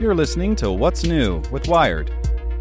You're listening to What's New with Wired.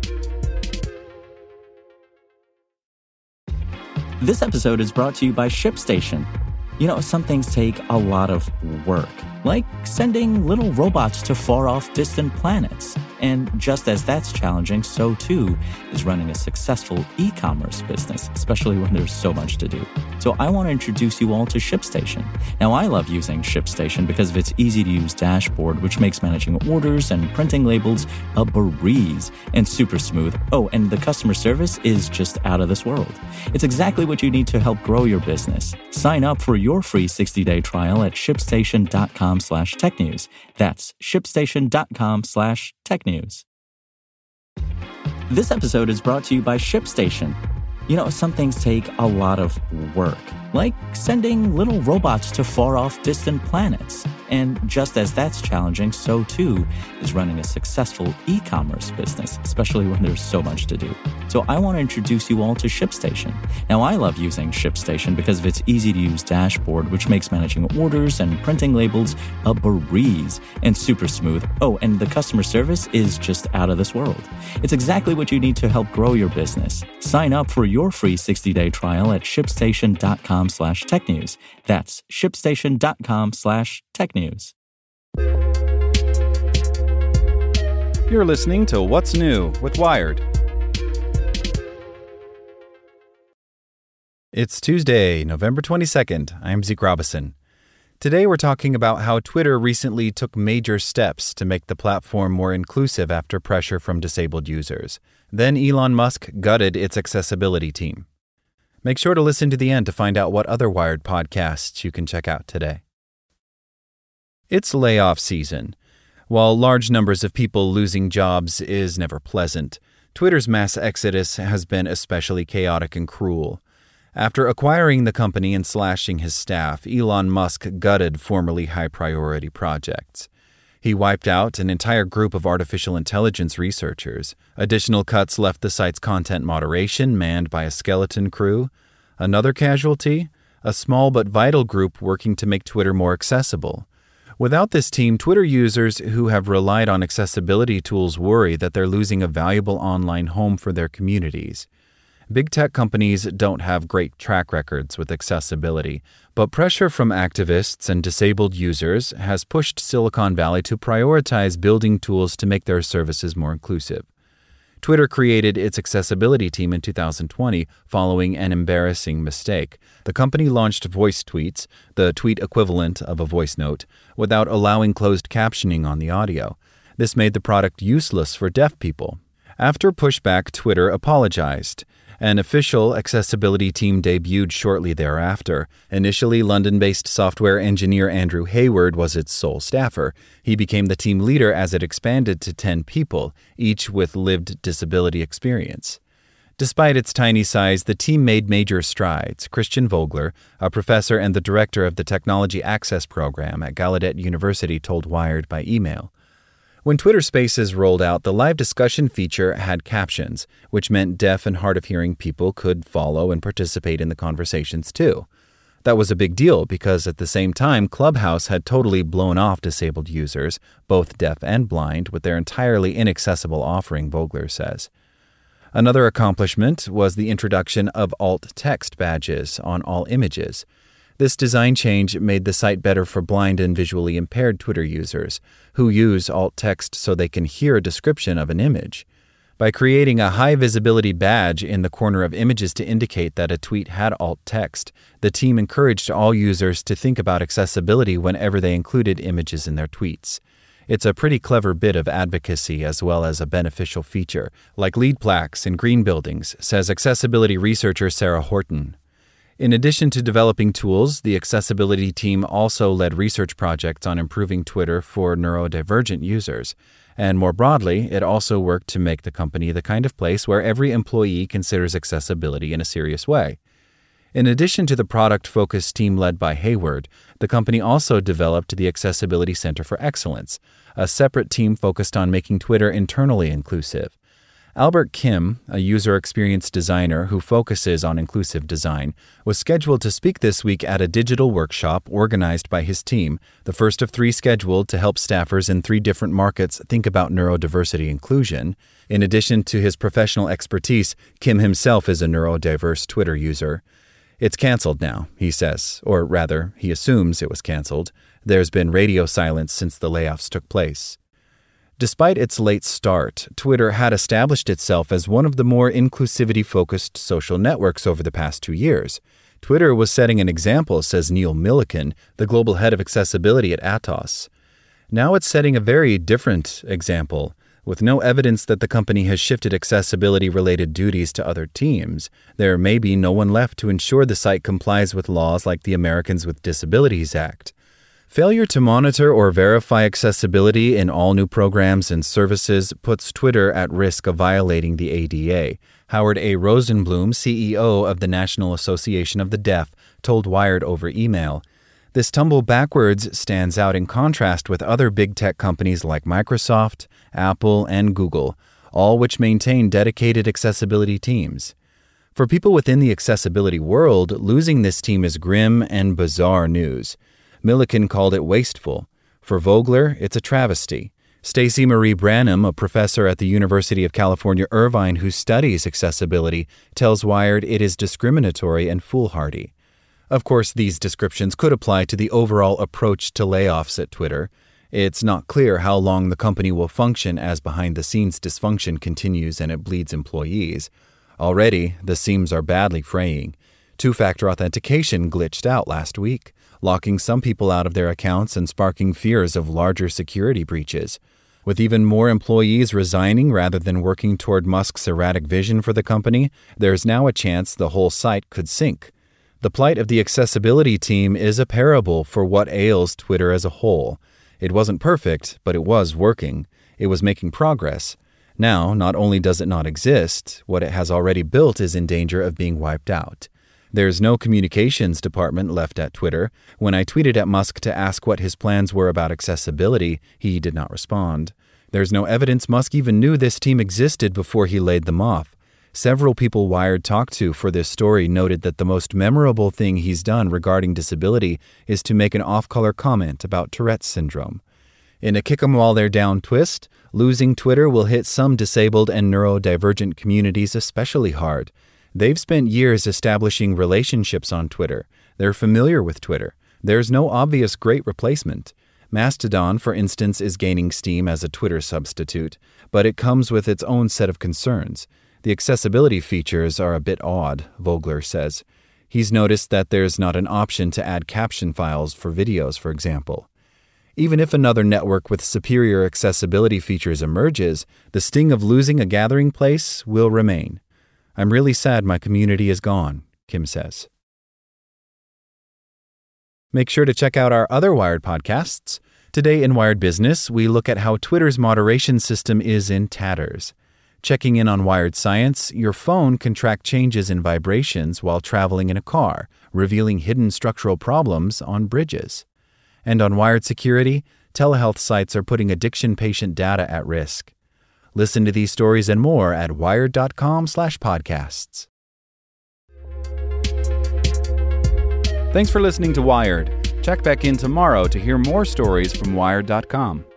This episode is brought to you by ShipStation. You know, some things take a lot of work, like sending little robots to far-off distant planets. And just as that's challenging, so too is running a successful e-commerce business, especially when there's so much to do. So I want to introduce you all to ShipStation. Now, I love using ShipStation because of its easy-to-use dashboard, which makes managing orders and printing labels a breeze and super smooth. Oh, and the customer service is just out of this world. It's exactly what you need to help grow your business. Sign up for your free 60-day trial at shipstation.com/technews. That's shipstation.com/technews. This episode is brought to you by ShipStation. You know, some things take a lot of work, like sending little robots to far-off distant planets. And just as that's challenging, so too is running a successful e-commerce business, especially when there's so much to do. So I want to introduce you all to ShipStation. Now, I love using ShipStation because of its easy-to-use dashboard, which makes managing orders and printing labels a breeze and super smooth. Oh, and the customer service is just out of this world. It's exactly what you need to help grow your business. Sign up for your free 60-day trial at shipstation.com/technews. That's shipstation.com/technews. You're listening to What's New with Wired. It's Tuesday, November 22nd. I'm Zeke Robison. Today we're talking about how Twitter recently took major steps to make the platform more inclusive after pressure from disabled users. Then Elon Musk gutted its accessibility team. Make sure to listen to the end to find out what other Wired podcasts you can check out today. It's layoff season. While large numbers of people losing jobs is never pleasant, Twitter's mass exodus has been especially chaotic and cruel. After acquiring the company and slashing his staff, Elon Musk gutted formerly high-priority projects. He wiped out an entire group of artificial intelligence researchers. Additional cuts left the site's content moderation manned by a skeleton crew. Another casualty? A small but vital group working to make Twitter more accessible. Without this team, Twitter users who have relied on accessibility tools worry that they're losing a valuable online home for their communities. Big tech companies don't have great track records with accessibility, but pressure from activists and disabled users has pushed Silicon Valley to prioritize building tools to make their services more inclusive. Twitter created its accessibility team in 2020 following an embarrassing mistake. The company launched voice tweets, the tweet equivalent of a voice note, without allowing closed captioning on the audio. This made the product useless for deaf people. After pushback, Twitter apologized. An official accessibility team debuted shortly thereafter. Initially, London-based software engineer Andrew Hayward was its sole staffer. He became the team leader as it expanded to 10 people, each with lived disability experience. Despite its tiny size, the team made major strides. Christian Vogler, a professor and the director of the Technology Access Program at Gallaudet University, told Wired by email. When Twitter Spaces rolled out, the live discussion feature had captions, which meant deaf and hard of hearing people could follow and participate in the conversations too. That was a big deal because at the same time, Clubhouse had totally blown off disabled users, both deaf and blind, with their entirely inaccessible offering, Vogler says. Another accomplishment was the introduction of alt text badges on all images. This design change made the site better for blind and visually impaired Twitter users, who use alt text so they can hear a description of an image. By creating a high-visibility badge in the corner of images to indicate that a tweet had alt text, the team encouraged all users to think about accessibility whenever they included images in their tweets. It's a pretty clever bit of advocacy as well as a beneficial feature, like lead plaques in green buildings, says accessibility researcher Sarah Horton. In addition to developing tools, the accessibility team also led research projects on improving Twitter for neurodivergent users. And more broadly, it also worked to make the company the kind of place where every employee considers accessibility in a serious way. In addition to the product-focused team led by Hayward, the company also developed the Accessibility Center for Excellence, a separate team focused on making Twitter internally inclusive. Albert Kim, a user experience designer who focuses on inclusive design, was scheduled to speak this week at a digital workshop organized by his team, the first of 3 scheduled to help staffers in 3 different markets think about neurodiversity inclusion. In addition to his professional expertise, Kim himself is a neurodiverse Twitter user. It's canceled now, he says, or rather, he assumes it was canceled. There's been radio silence since the layoffs took place. Despite its late start, Twitter had established itself as one of the more inclusivity-focused social networks over the past 2 years. Twitter was setting an example, says Neil Milliken, the global head of accessibility at Atos. Now it's setting a very different example, with no evidence that the company has shifted accessibility-related duties to other teams. There may be no one left to ensure the site complies with laws like the Americans with Disabilities Act. Failure to monitor or verify accessibility in all new programs and services puts Twitter at risk of violating the ADA. Howard A. Rosenblum, CEO of the National Association of the Deaf, told Wired over email. This tumble backwards stands out in contrast with other big tech companies like Microsoft, Apple, and Google, all which maintain dedicated accessibility teams. For people within the accessibility world, losing this team is grim and bizarre news. Milliken called it wasteful. For Vogler, it's a travesty. Stacey Marie Branham, a professor at the University of California, Irvine, who studies accessibility, tells Wired it is discriminatory and foolhardy. Of course, these descriptions could apply to the overall approach to layoffs at Twitter. It's not clear how long the company will function as behind-the-scenes dysfunction continues and it bleeds employees. Already, the seams are badly fraying. 2-factor authentication glitched out last week, locking some people out of their accounts and sparking fears of larger security breaches. With even more employees resigning rather than working toward Musk's erratic vision for the company, there's now a chance the whole site could sink. The plight of the accessibility team is a parable for what ails Twitter as a whole. It wasn't perfect, but it was working. It was making progress. Now, not only does it not exist, what it has already built is in danger of being wiped out. There's no communications department left at Twitter. When I tweeted at Musk to ask what his plans were about accessibility, he did not respond. There's no evidence Musk even knew this team existed before he laid them off. Several people Wired talked to for this story noted that the most memorable thing he's done regarding disability is to make an off-color comment about Tourette's syndrome. In a kick-em-while-they're-down twist, losing Twitter will hit some disabled and neurodivergent communities especially hard. They've spent years establishing relationships on Twitter. They're familiar with Twitter. There's no obvious great replacement. Mastodon, for instance, is gaining steam as a Twitter substitute, but it comes with its own set of concerns. The accessibility features are a bit odd, Vogler says. He's noticed that there's not an option to add caption files for videos, for example. Even if another network with superior accessibility features emerges, the sting of losing a gathering place will remain. I'm really sad my community is gone, Kim says. Make sure to check out our other Wired podcasts. Today in Wired Business, we look at how Twitter's moderation system is in tatters. Checking in on Wired Science, your phone can track changes in vibrations while traveling in a car, revealing hidden structural problems on bridges. And on Wired Security, telehealth sites are putting addiction patient data at risk. Listen to these stories and more at wired.com/podcasts. Thanks for listening to Wired. Check back in tomorrow to hear more stories from Wired.com.